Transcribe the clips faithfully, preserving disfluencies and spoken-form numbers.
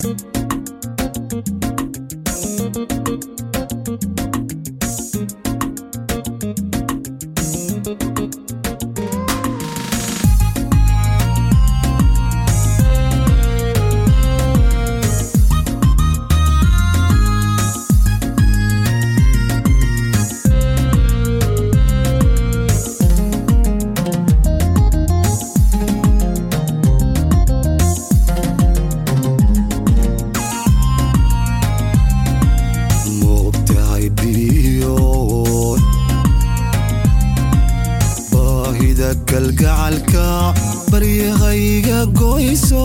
kalgacalka baryahayga goyso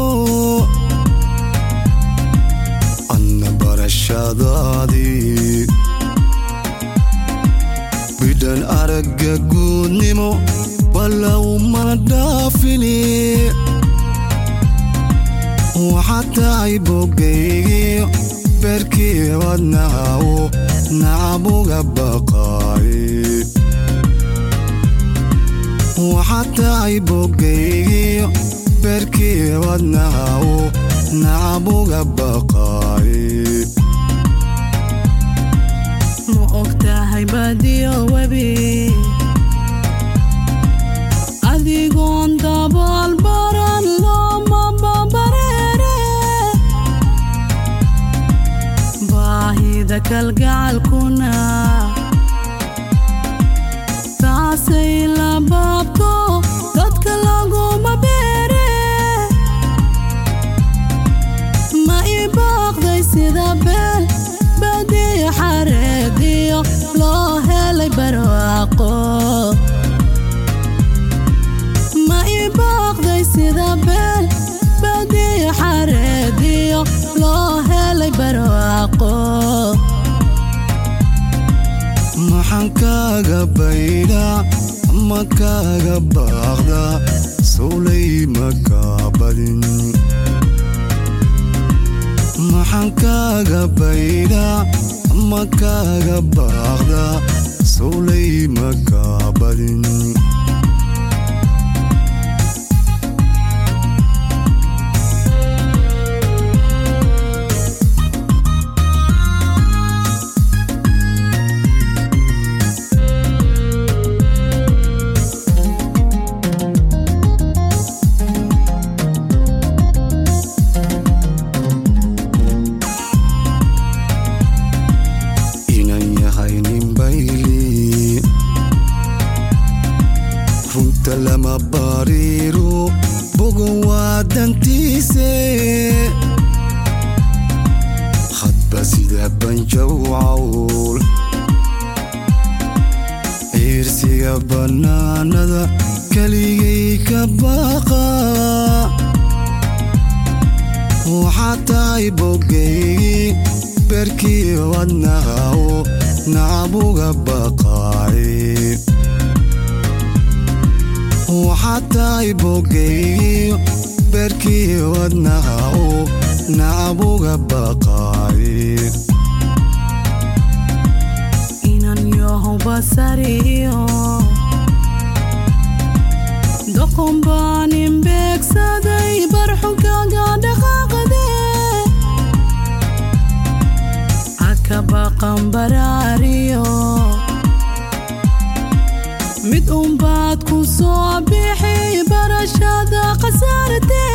anna barashadaadii bidan aragga guudnimo balow mana dhaafini waxaad tahay bogaygii beerkii wadnahawo nacabuga baqaay waxaad tahay bogaygii beerkii wadnahawo nacabuga baqaay ma ogtahay badiyo webi adigoon dabaal baran looma babareere baahida kalgacalkuna taasay la baabto dadka laguma beere ma ii baaqday sida beel badiyo xareediyo loo helay barwaaqo ma ii baaqday sida beel badiyo xareediyo loo helay barwaaqo maxaan kaaga baydhaa ama kaaga baaqda sowlay ma kaa badin maxaan kaaga baydhaa ama kaaga baaqda sowlay ma kaa badin lama bariiro bogo waadantiise khadba sida banjawcawl ciirsiga bannaanada keligay ka baqa waxaad tahay bogaygii beerkii wadnahawo nacabuga baqaay waxaad tahay bogaygii beerkii wadnahawo nacabuga baqaay inan yahow basariyo doqon baan imbeegsaday barxunkaaga dhaqaaqade haka baqan baraariyo mid unbaad ku soo bixi barashada khasaarate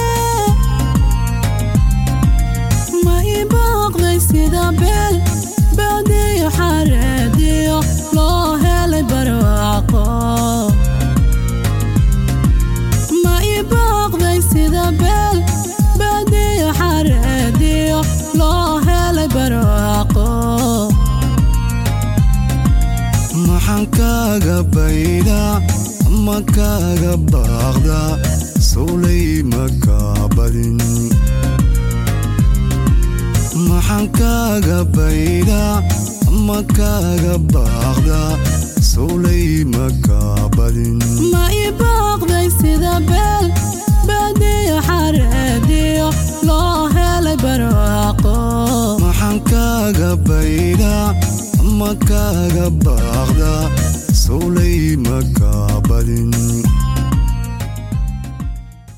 ma ii baaqday sida beel badiyo xareediyo loo helay barwaaqo ma ii baaqday sida beel badiyo xareediyo loo helay barwaaqo maxaan kaaga baydhaa ama kaaga baaqda sowlay ma kaa badin maxaan kaaga baydhaa ama kaaga baaqda sowlay ma kaa badin ma ii baaqday sida beel badiyo xareediyo loo helay barwaaqo maxaan kaaga baydhaa ama kaaga baaqda sowlay ma kaa badin